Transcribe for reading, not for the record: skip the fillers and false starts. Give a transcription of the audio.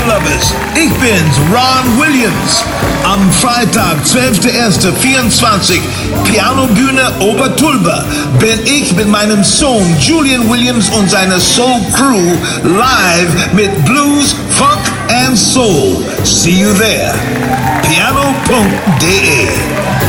Lovers. Ich bin's, Ron Williams. Am Freitag, 12.01.24, Pianobühne Obertulba, bin ich mit meinem Sohn Julian Williams und seiner Soul Crew live mit Blues, Funk and Soul. See you there. Piano.de